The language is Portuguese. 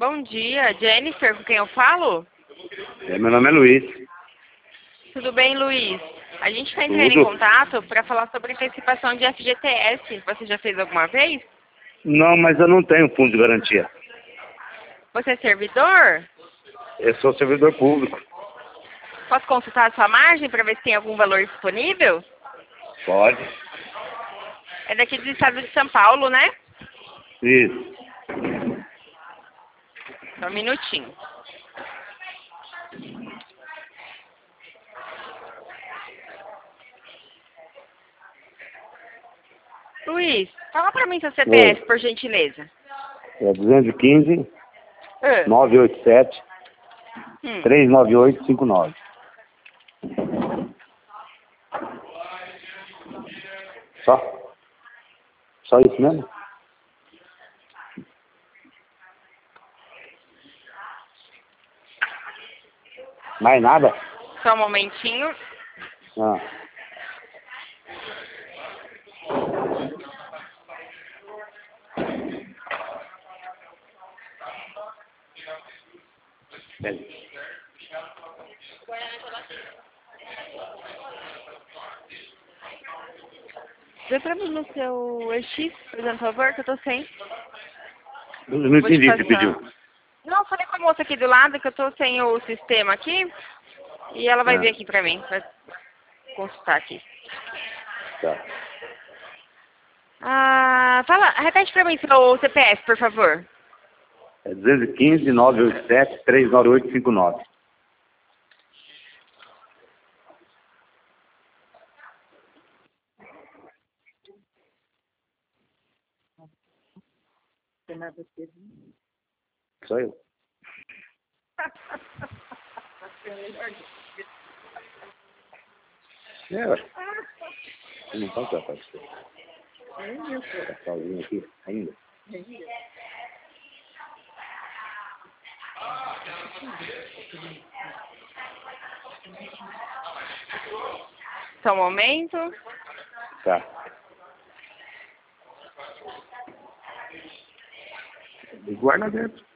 Bom dia, Jennifer, com quem eu falo? Meu nome é Luiz. Tudo bem, Luiz? A gente está entrando em Tudo? contato para falar sobre antecipação de FGTS. Você já fez alguma vez? Não, mas eu não tenho fundo de garantia. Você é servidor? Eu sou servidor público. Posso consultar a sua margem para ver se tem algum valor disponível? Pode? É daqui do estado de São Paulo, né? Isso. Só um minutinho. Luiz, fala para mim seu CPF, Oi. por gentileza. É 215 Ah, 987 39859. Só? Só isso mesmo? Mais nada? Só um momentinho. Ah. Peraí. Vê pra mim no seu EX, por favor, que eu tô sem. Eu não Vou te entendi o que você passar. pediu. Não, falei com a moça aqui do lado que eu tô sem o sistema aqui. E ela vai Ah, vir aqui pra mim, pra consultar aqui. tá. Repete pra mim seu CPF, por favor. É 215 987 39859. Só eu. Ué. Você não pode tratar de você. Tá sozinho aqui ainda? Só um momento. Tá. E guarda dentro.